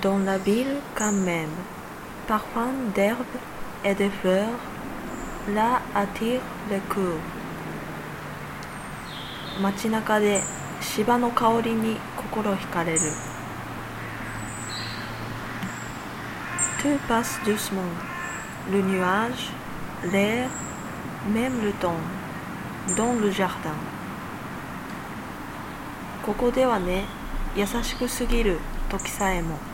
Dans la ville quand même, parfum d'herbe et de fleurs, là attire le cœur. 街中で芝の香りに心惹かれる。Tout passe doucement, le nuage, l'air, même le temps, dans le jardin. ここではね、優しくすぎる時さえも。